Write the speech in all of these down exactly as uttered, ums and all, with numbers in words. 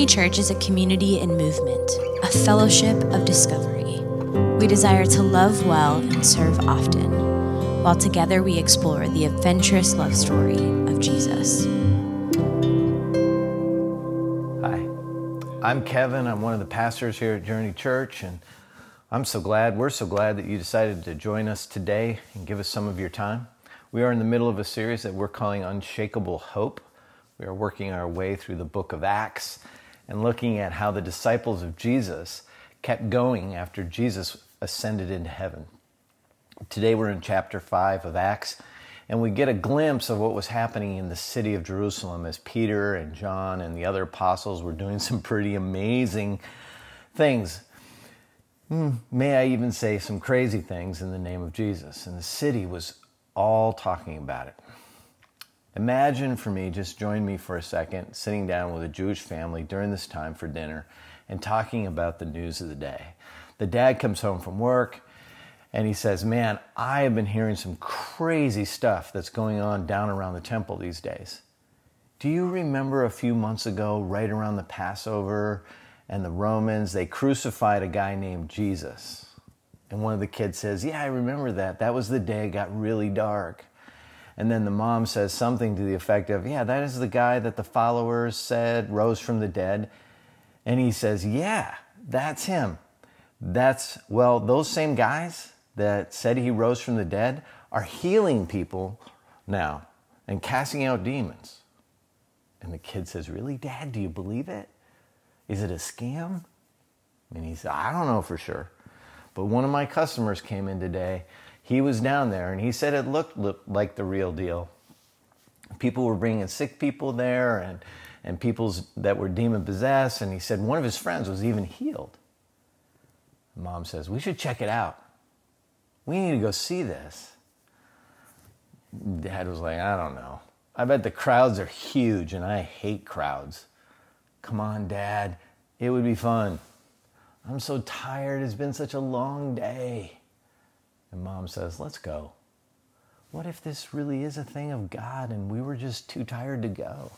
Church is a community in movement, a fellowship of discovery. We desire to love well and serve often, while together we explore the adventurous love story of Jesus. Hi, I'm Kevin. I'm one of the pastors here at Journey Church, and I'm so glad, we're so glad that you decided to join us today and give us some of your time. We are in the middle of a series that we're calling Unshakable Hope. We are working our way through the book of Acts and looking at how the disciples of Jesus kept going after Jesus ascended into heaven. Today we're in chapter five of Acts, and we get a glimpse of what was happening in the city of Jerusalem as Peter and John and the other apostles were doing some pretty amazing things. May I even say some crazy things in the name of Jesus. And the city was all talking about it. Imagine for me, just join me for a second, sitting down with a Jewish family during this time for dinner and talking about the news of the day. The dad comes home from work and he says, man, I have been hearing some crazy stuff that's going on down around the temple these days. Do you remember a few months ago, right around the Passover and the Romans, they crucified a guy named Jesus? And one of the kids says, yeah, I remember that. That was the day it got really dark. And then the mom says something to the effect of, yeah, that is the guy that the followers said rose from the dead. And he says, yeah, that's him. That's, well, those same guys that said he rose from the dead are healing people now and casting out demons. And the kid says, really, Dad, do you believe it? Is it a scam? And he said, I don't know for sure. But one of my customers came in today. He was down there, and he said it looked, looked like the real deal. People were bringing sick people there, and, and people that were demon-possessed, and he said one of his friends was even healed. Mom says, we should check it out. We need to go see this. Dad was like, I don't know. I bet the crowds are huge, and I hate crowds. Come on, Dad. It would be fun. I'm so tired. It's been such a long day. And Mom says, let's go. What if this really is a thing of God and we were just too tired to go?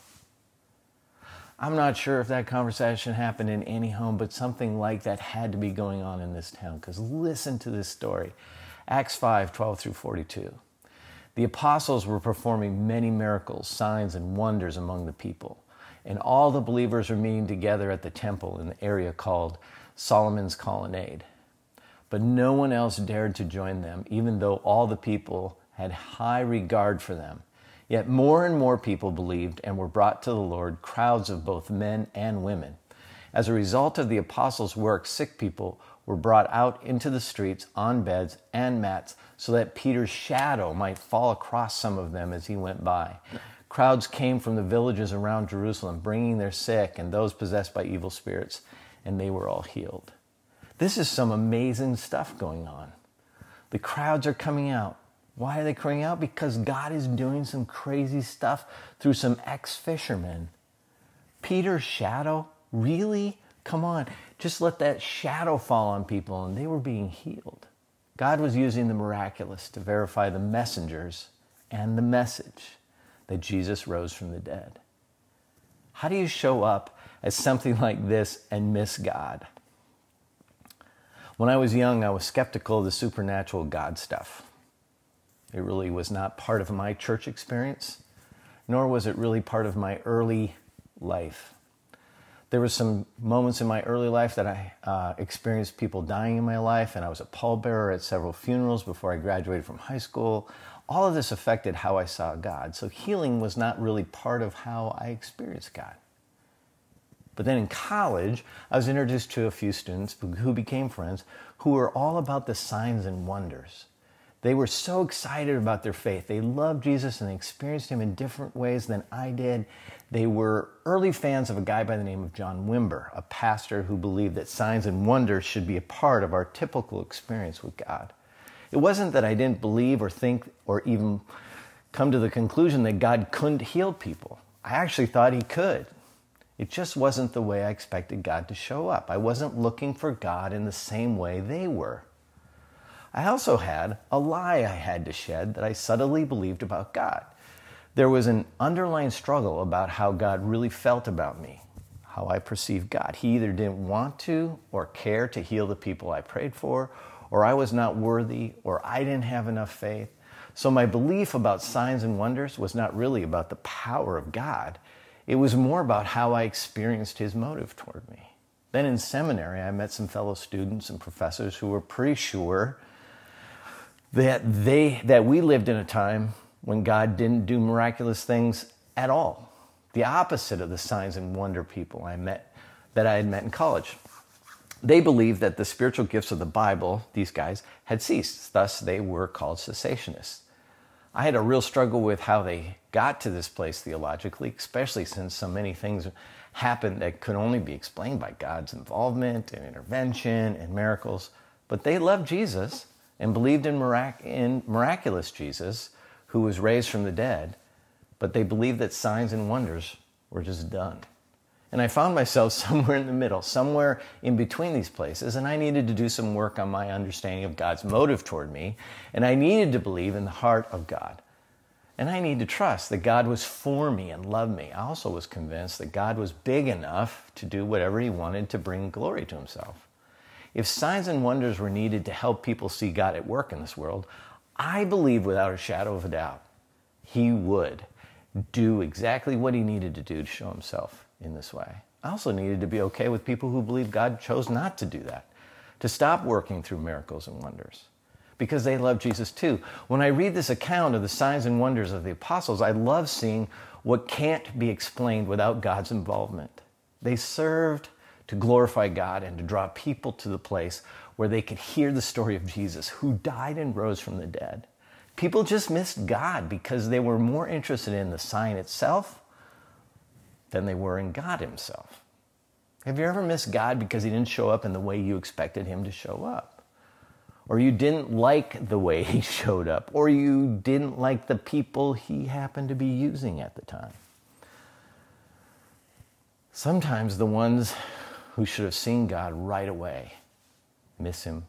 I'm not sure if that conversation happened in any home, but something like that had to be going on in this town, because listen to this story. Acts five, twelve through forty-two. The apostles were performing many miracles, signs, and wonders among the people. And all the believers were meeting together at the temple in the area called Solomon's Colonnade. But no one else dared to join them, even though all the people had high regard for them. Yet more and more people believed and were brought to the Lord, crowds of both men and women. As a result of the apostles' work, sick people were brought out into the streets on beds and mats so that Peter's shadow might fall across some of them as he went by. Crowds came from the villages around Jerusalem, bringing their sick and those possessed by evil spirits, and they were all healed. This is some amazing stuff going on. The crowds are coming out. Why are they coming out? Because God is doing some crazy stuff through some ex-fishermen. Peter's shadow? Really? Come on. Just let that shadow fall on people, and they were being healed. God was using the miraculous to verify the messengers and the message that Jesus rose from the dead. How do you show up as something like this and miss God? When I was young, I was skeptical of the supernatural God stuff. It really was not part of my church experience, nor was it really part of my early life. There were some moments in my early life that I uh, experienced people dying in my life, and I was a pallbearer at several funerals before I graduated from high school. All of this affected how I saw God, so healing was not really part of how I experienced God. But then in college, I was introduced to a few students who became friends who were all about the signs and wonders. They were so excited about their faith. They loved Jesus and they experienced him in different ways than I did. They were early fans of a guy by the name of John Wimber, a pastor who believed that signs and wonders should be a part of our typical experience with God. It wasn't that I didn't believe or think or even come to the conclusion that God couldn't heal people. I actually thought he could. It just wasn't the way I expected God to show up. I wasn't looking for God in the same way they were. I also had a lie I had to shed that I subtly believed about God. There was an underlying struggle about how God really felt about me, how I perceived God. He either didn't want to or care to heal the people I prayed for, or I was not worthy, or I didn't have enough faith. So my belief about signs and wonders was not really about the power of God. It was more about how I experienced his motive toward me. Then in seminary, I met some fellow students and professors who were pretty sure that they that we lived in a time when God didn't do miraculous things at all. The opposite of the signs and wonder people I met that I had met in college. They believed that the spiritual gifts of the Bible, these guys, had ceased. Thus, they were called cessationists. I had a real struggle with how they got to this place theologically, especially since so many things happened that could only be explained by God's involvement and intervention and miracles. But they loved Jesus and believed in, mirac- in miraculous Jesus, who was raised from the dead, but they believed that signs and wonders were just done. And I found myself somewhere in the middle, somewhere in between these places, and I needed to do some work on my understanding of God's motive toward me, and I needed to believe in the heart of God. And I needed to trust that God was for me and loved me. I also was convinced that God was big enough to do whatever he wanted to bring glory to himself. If signs and wonders were needed to help people see God at work in this world, I believe without a shadow of a doubt, he would do exactly what he needed to do to show himself in this way. I also needed to be okay with people who believe God chose not to do that, to stop working through miracles and wonders, because they love Jesus too. When I read this account of the signs and wonders of the apostles, I love seeing what can't be explained without God's involvement. They served to glorify God and to draw people to the place where they could hear the story of Jesus, who died and rose from the dead. People just missed God because they were more interested in the sign itself than they were in God himself. Have you ever missed God because he didn't show up in the way you expected him to show up? Or you didn't like the way he showed up? Or you didn't like the people he happened to be using at the time? Sometimes the ones who should have seen God right away miss him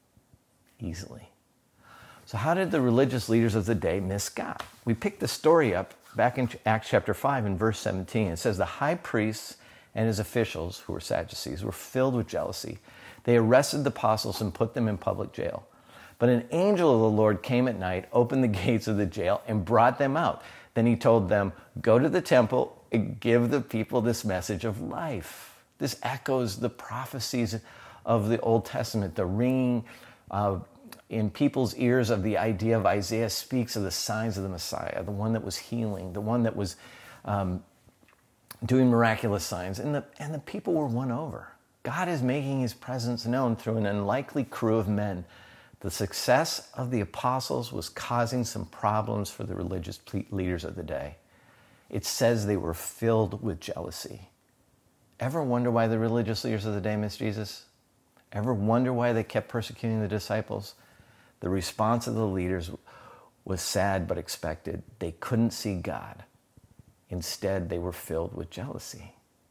easily. So how did the religious leaders of the day miss God? We picked the story up back in Acts chapter five and verse seventeen. It says, the high priests and his officials, who were Sadducees, were filled with jealousy. They arrested the apostles and put them in public jail. But an angel of the Lord came at night, opened the gates of the jail, and brought them out. Then he told them, go to the temple and give the people this message of life. This echoes the prophecies of the Old Testament, the ringing uh, in people's ears of the idea of Isaiah speaks of the signs of the Messiah, the one that was healing, the one that was um, doing miraculous signs. And the, and the people were won over. God is making his presence known through an unlikely crew of men. The success of the apostles was causing some problems for the religious leaders of the day. It says they were filled with jealousy. Ever wonder why the religious leaders of the day missed Jesus? Ever wonder why they kept persecuting the disciples? The response of the leaders was sad but expected. They couldn't see God. Instead, they were filled with jealousy.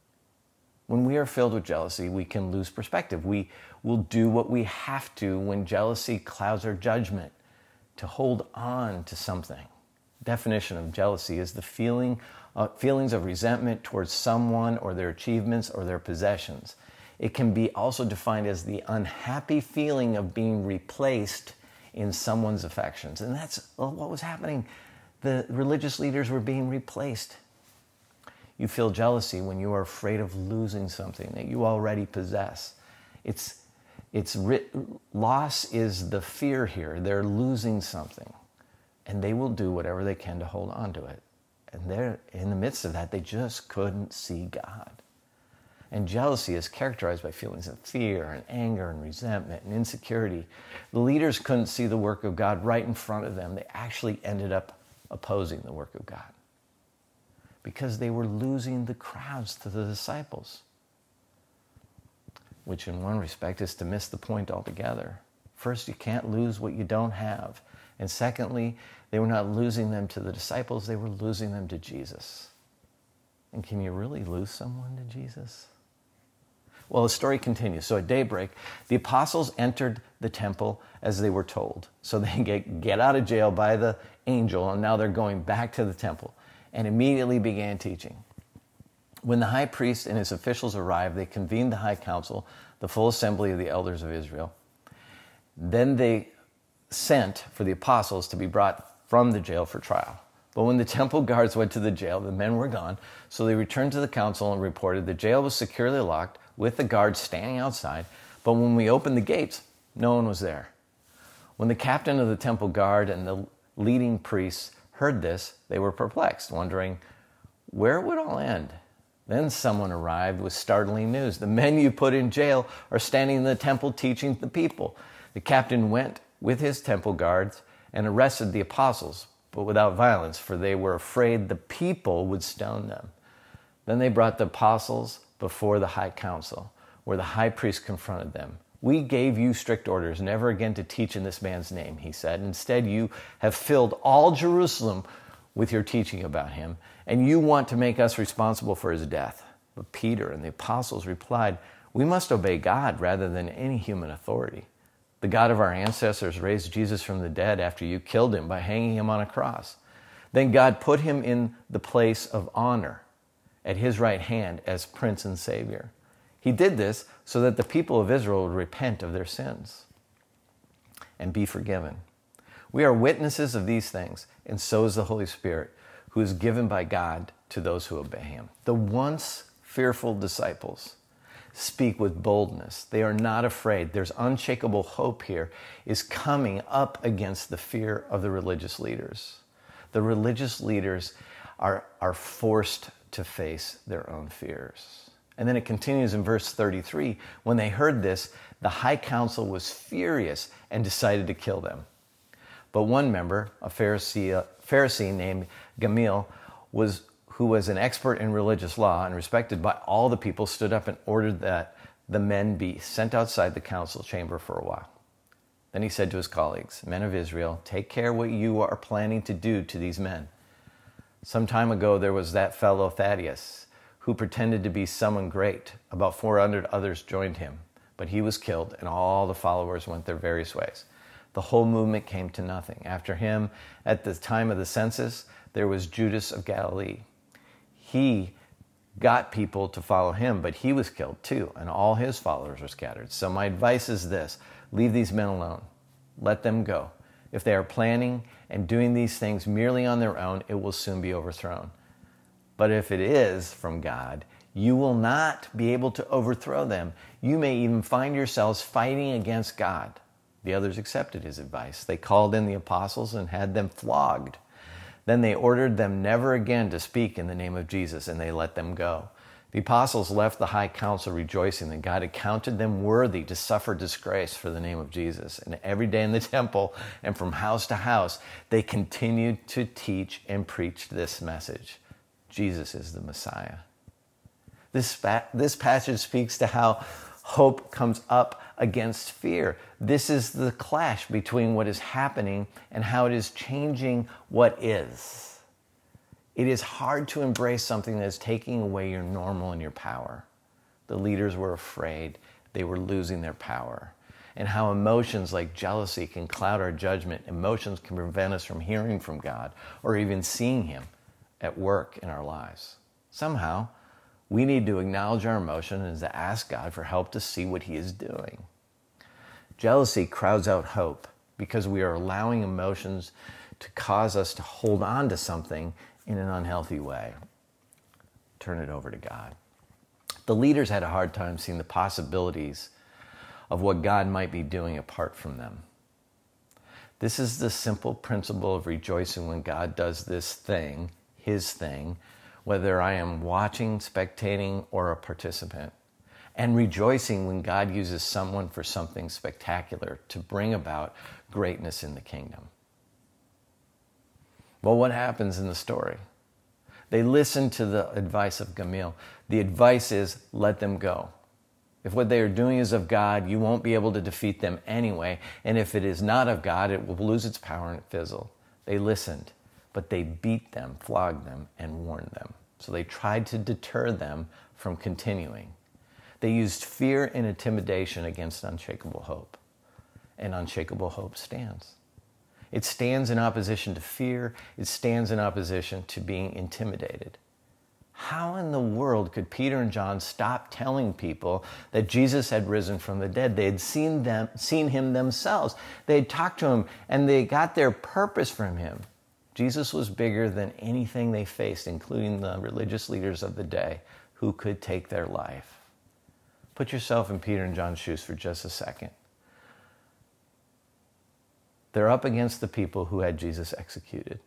When we are filled with jealousy, we can lose perspective. We will do what we have to when jealousy clouds our judgment, to hold on to something. Definition of jealousy is the feeling, uh, feelings of resentment towards someone or their achievements or their possessions. It can be also defined as the unhappy feeling of being replaced in someone's affections. And that's what was happening. The religious leaders were being replaced. You feel jealousy when you are afraid of losing something that you already possess. It's, it's loss is the fear here. They're losing something, and they will do whatever they can to hold on to it. And they're in the midst of that, they just couldn't see God. And jealousy is characterized by feelings of fear and anger and resentment and insecurity. The leaders couldn't see the work of God right in front of them. They actually ended up opposing the work of God because they were losing the crowds to the disciples, which in one respect is to miss the point altogether. First, you can't lose what you don't have. And secondly, they were not losing them to the disciples, they were losing them to Jesus. And can you really lose someone to Jesus? Well, the story continues. So at daybreak, the apostles entered the temple as they were told. So they get, get out of jail by the angel, and now they're going back to the temple, and immediately began teaching. When the high priest and his officials arrived, they convened the high council, the full assembly of the elders of Israel. Then they sent for the apostles to be brought from the jail for trial. But when the temple guards went to the jail, the men were gone. So they returned to the council and reported the jail was securely locked with the guards standing outside. But when we opened the gates, no one was there. When the captain of the temple guard and the leading priests heard this, they were perplexed, wondering where it would all end. Then someone arrived with startling news. The men you put in jail are standing in the temple teaching the people. The captain went with his temple guards and arrested the apostles, but without violence, for they were afraid the people would stone them. Then they brought the apostles before the high council, where the high priest confronted them. We gave you strict orders never again to teach in this man's name, he said. Instead, you have filled all Jerusalem with your teaching about him, and you want to make us responsible for his death. But Peter and the apostles replied, we must obey God rather than any human authority. The God of our ancestors raised Jesus from the dead after you killed him by hanging him on a cross. Then God put him in the place of honor at his right hand as Prince and Savior. He did this so that the people of Israel would repent of their sins and be forgiven. We are witnesses of these things, and so is the Holy Spirit, who is given by God to those who obey him. The once fearful disciples speak with boldness. They are not afraid. There's unshakable hope here is coming up against the fear of the religious leaders. The religious leaders are, are forced to face their own fears. And then it continues in verse thirty-three. When they heard this, the high council was furious and decided to kill them. But one member, a Pharisee, a Pharisee named Gamaliel, was who was an expert in religious law and respected by all the people, stood up and ordered that the men be sent outside the council chamber for a while. Then he said to his colleagues, men of Israel, take care what you are planning to do to these men. Some time ago there was that fellow Thaddeus, who pretended to be someone great. About four hundred others joined him, but he was killed and all the followers went their various ways. The whole movement came to nothing. After him, at the time of the census, there was Judas of Galilee. He got people to follow him, but he was killed too, and all his followers were scattered. So my advice is this: leave these men alone. Let them go. If they are planning and doing these things merely on their own, it will soon be overthrown. But if it is from God, you will not be able to overthrow them. You may even find yourselves fighting against God. The others accepted his advice. They called in the apostles and had them flogged. Then they ordered them never again to speak in the name of Jesus, and they let them go. The apostles left the high council rejoicing that God had counted them worthy to suffer disgrace for the name of Jesus. And every day in the temple and from house to house, they continued to teach and preach this message: Jesus is the Messiah. This, this passage speaks to how hope comes up against fear. This is the clash between what is happening and how it is changing what is. It is hard to embrace something that is taking away your normal and your power. The leaders were afraid they were losing their power, and how emotions like jealousy can cloud our judgment. Emotions can prevent us from hearing from God or even seeing him at work in our lives. Somehow, we need to acknowledge our emotion and to ask God for help to see what he is doing. Jealousy crowds out hope because we are allowing emotions to cause us to hold on to something in an unhealthy way. Turn it over to God. The leaders had a hard time seeing the possibilities of what God might be doing apart from them. This is the simple principle of rejoicing when God does this thing, his thing, whether I am watching, spectating, or a participant, and rejoicing when God uses someone for something spectacular to bring about greatness in the kingdom. Well, what happens in the story? They listen to the advice of Gamaliel. The advice is, let them go. If what they are doing is of God, you won't be able to defeat them anyway. And if it is not of God, it will lose its power and fizzle. They listened, but they beat them, flogged them, and warned them. So they tried to deter them from continuing. They used fear and intimidation against unshakable hope. And unshakable hope stands. It stands in opposition to fear. It stands in opposition to being intimidated. How in the world could Peter and John stop telling people that Jesus had risen from the dead? They had seen them, seen him themselves. They had talked to him, and they got their purpose from him. Jesus was bigger than anything they faced, including the religious leaders of the day who could take their life. Put yourself in Peter and John's shoes for just a second. They're up against the people who had Jesus executed.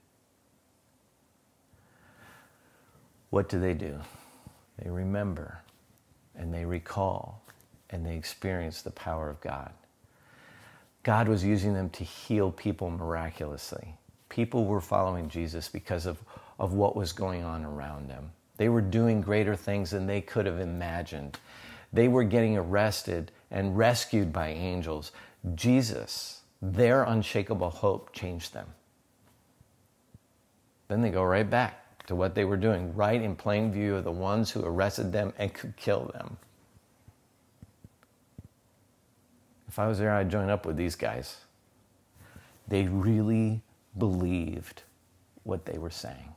What do they do? They remember, and they recall, and they experience the power of God. God was using them to heal people miraculously. People were following Jesus because of, of what was going on around them. They were doing greater things than they could have imagined. They were getting arrested and rescued by angels. Jesus, their unshakable hope, changed them. Then they go right back to what they were doing, right in plain view of the ones who arrested them and could kill them. If I was there, I'd join up with these guys. They really believed what they were saying.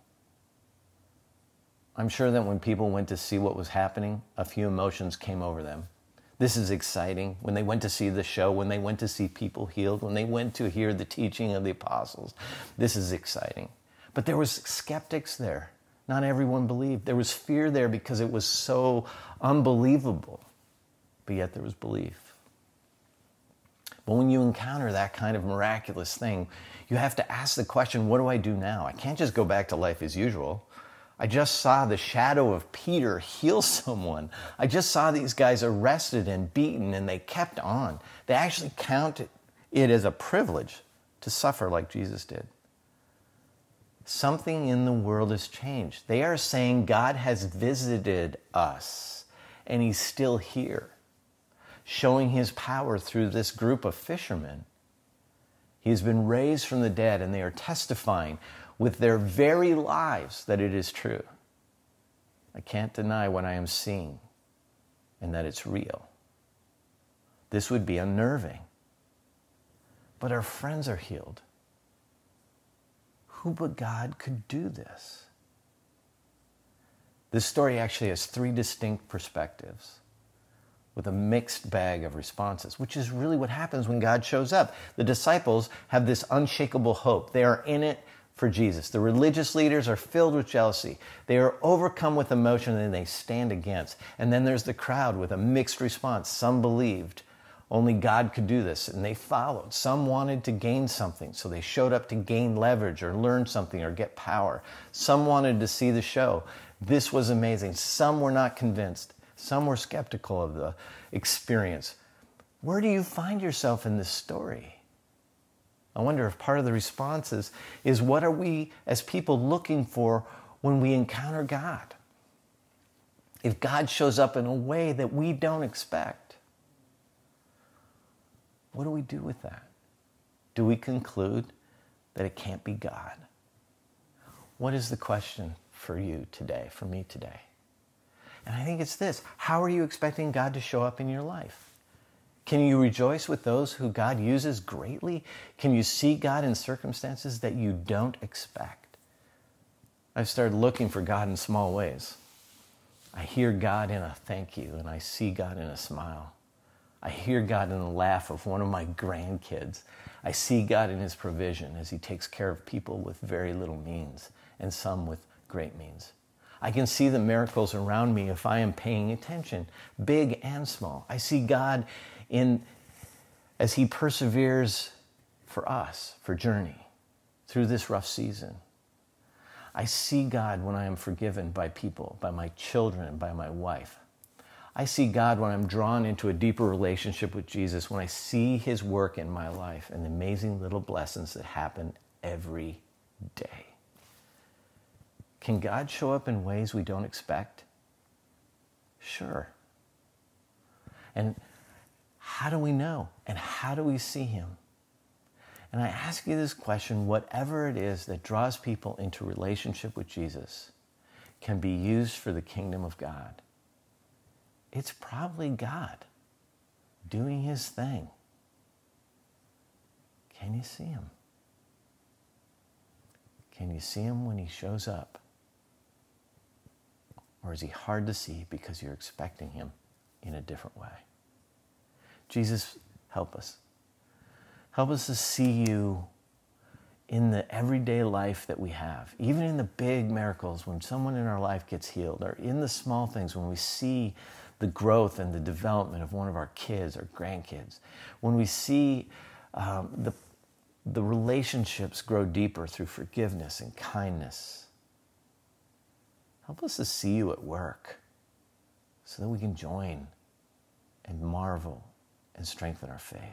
I'm sure that when people went to see what was happening, a few emotions came over them. This is exciting. When they went to see the show, when they went to see people healed, when they went to hear the teaching of the apostles, this is exciting. But there was skeptics there. Not everyone believed. There was fear there because it was so unbelievable. But yet there was belief. But when you encounter that kind of miraculous thing, you have to ask the question, what do I do now? I can't just go back to life as usual. I just saw the shadow of Peter heal someone. I just saw these guys arrested and beaten, and they kept on. They actually counted it as a privilege to suffer like Jesus did. Something in the world has changed. They are saying God has visited us, and he's still here, showing his power through this group of fishermen. He has been raised from the dead, and they are testifying with their very lives that it is true. I can't deny what I am seeing and that it's real. This would be unnerving. But our friends are healed. Who but God could do this? This story actually has three distinct perspectives with a mixed bag of responses, which is really what happens when God shows up. The disciples have this unshakable hope. They are in it for Jesus. The religious leaders are filled with jealousy. They are overcome with emotion and they stand against. And then there's the crowd with a mixed response. Some believed only God could do this, and they followed. Some wanted to gain something, so they showed up to gain leverage or learn something or get power. Some wanted to see the show. This was amazing. Some were not convinced. Some were skeptical of the experience. Where do you find yourself in this story? I wonder if part of the response is, is what are we as people looking for when we encounter God? If God shows up in a way that we don't expect, what do we do with that? Do we conclude that it can't be God? What is the question for you today, for me today? And I think it's this: how are you expecting God to show up in your life? Can you rejoice with those who God uses greatly? Can you see God in circumstances that you don't expect? I've started looking for God in small ways. I hear God in a thank you, and I see God in a smile. I hear God in the laugh of one of my grandkids. I see God in his provision as he takes care of people with very little means and some with great means. I can see the miracles around me if I am paying attention, big and small. I see God in as he perseveres for us, for Journey, through this rough season. I see God when I am forgiven by people, by my children, by my wife. I see God when I'm drawn into a deeper relationship with Jesus, when I see his work in my life and the amazing little blessings that happen every day. Can God show up in ways we don't expect? Sure. And how do we know? And how do we see him? And I ask you this question: whatever it is that draws people into relationship with Jesus can be used for the kingdom of God. It's probably God doing his thing. Can you see him? Can you see him when he shows up? Or is he hard to see because you're expecting him in a different way? Jesus, help us. Help us to see you in the everyday life that we have, even in the big miracles when someone in our life gets healed, or in the small things when we see the growth and the development of one of our kids or grandkids, when we see um, the, the relationships grow deeper through forgiveness and kindness. Help us to see you at work so that we can join and marvel and strengthen our faith.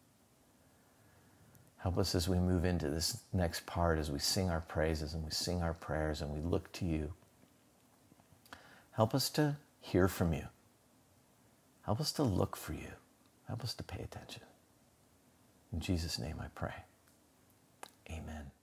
Help us as we move into this next part, as we sing our praises and we sing our prayers and we look to you. Help us to hear from you. Help us to look for you. Help us to pay attention. In Jesus' name I pray. Amen.